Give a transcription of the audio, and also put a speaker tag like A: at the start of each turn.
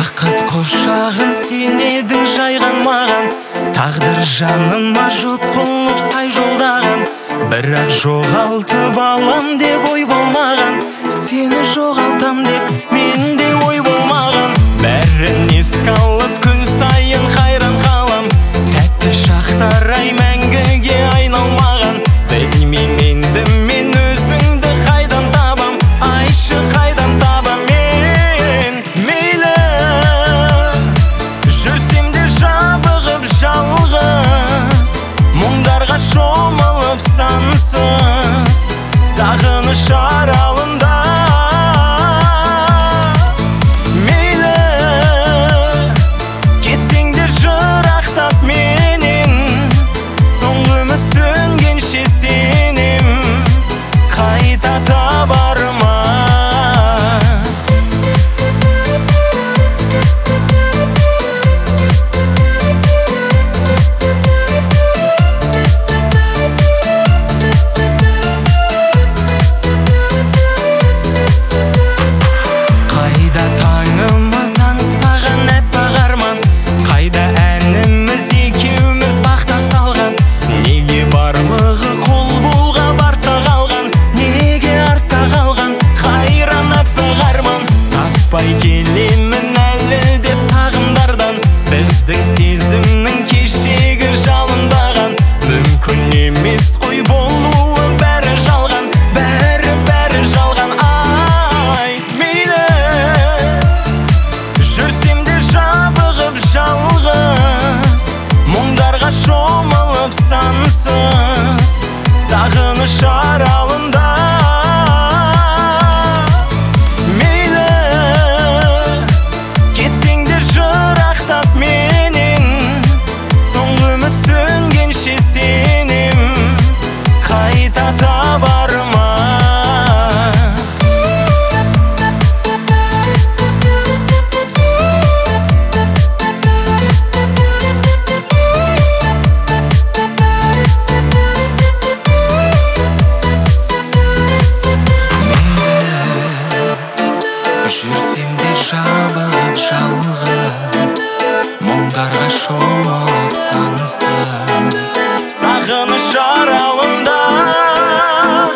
A: бақыт құшағын сен едің жайған маған, тағдыр жаныма жұт қылып сай жолдаған. Бірақ жоғалтып алам деп ой болмаған, сені жоғалтам деп менде ой болмаған. Бәрін еске алып күн сайын қайран қалам, тәтті шақтар ай мәңгіге айналмаған. Білмеймін енді мен өзіңді қайдан табам, айтшы қайдан табам мен. Мейлі жүрсем де жабығып жалғыз, мұңдарға шомылып сансыз, сағыныш аралында. Мейлі кетсең де жырақтап менен, соңғы үміт сөнгенше сенем, қайта табарыма. Қайда таңымыз аңсаған әппақ арман, қайда әніміз екеуміз бақта салған. Неге барлығы қол бұлғап артта қалған, неге артта қалған қайран әппақ арман. Таппай келемін әлі де сағымдардан, біздің сезімнің кешегі жалындаған. Мүмкін емес қой болуы бәрі жалған, бәрі жалған. Ай мейлі жүрсем де жабығып жалғыз, мұңдарға шомылып сансыз, сағыныш аралында. Мейлі кетсең де жырақтап менен, соңғы үміт сөнгенше сенем, қайта табарыма. Жүрсем де жабығып жалғыз, мұңдарға шомылып сансыз, сағыныш аралында.